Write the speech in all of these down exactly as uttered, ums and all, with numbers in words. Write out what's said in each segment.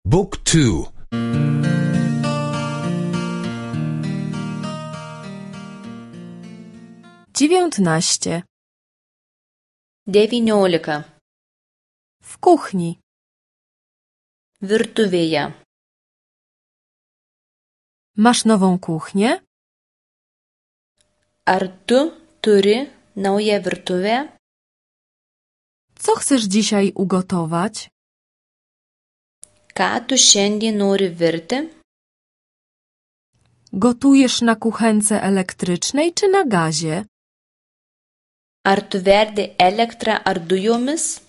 Book two. Dziewiętnaście. Devyniolika. W kuchni. Virtuvėje. Masz nową kuchnię? Ar tu turi naują virtuvę? Co chcesz dzisiaj ugotować? Ką tu šiandien nori virti? Gotujesz na kuchence elektrycznej czy na gazie? Ar tu verdi elektrą ar dujomis?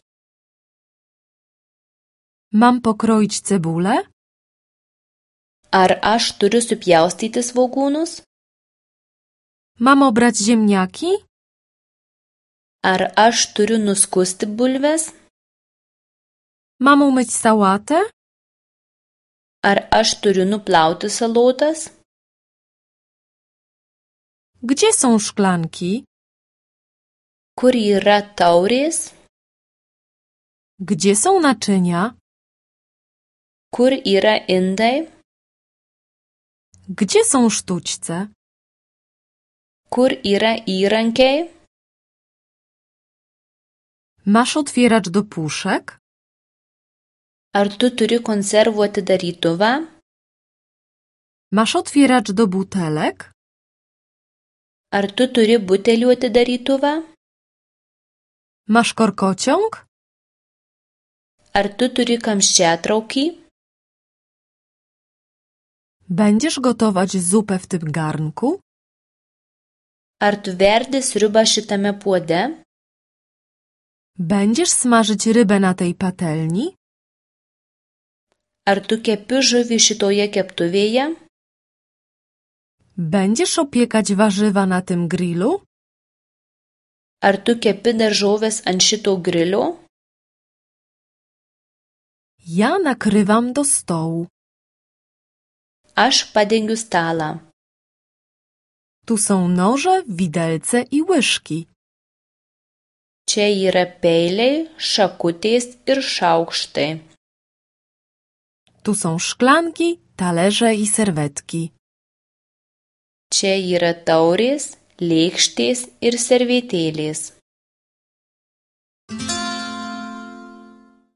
Mam pokroić cebulę? Ar aš turiu supjaustyti svogūnus? Mam obrać ziemniaki? Ar aš turiu nuskusti bulves? Mam umyć sałatę? Ar aš turiu nuplauti salotas? Gdzie są szklanki? Kur yra taurės? Gdzie są naczynia? Kur yra indai? Gdzie są sztućce? Kur yra įrankiai? Masz otwieracz do puszek? Ar tu turi konservų atidarytuvą? Masz otwieracz do butelek? Ar tu turi butelių atidarytuvą? Masz korkociąg? Ar tu turi kamščiatraukį? Będziesz gotować zupę w tym garnku? Ar tu verdi sriubą šitame puode? Będziesz smażyć rybę na tej patelni? Ar tu kepi žuvį šitoje keptuvėje? Będziesz opiekać warzywa na tym grillu? Ar tu kepi daržoves ant šito grilio? Ja nakrywam do stołu. Aš padengiu stalą. Tu są noże, widelce i łyżki. Čia yra peiliai, šakutės ir šaukštai. Tu są szklanki, talerze i serwetki. Čia yra taurės, lėkštės ir servetėlės.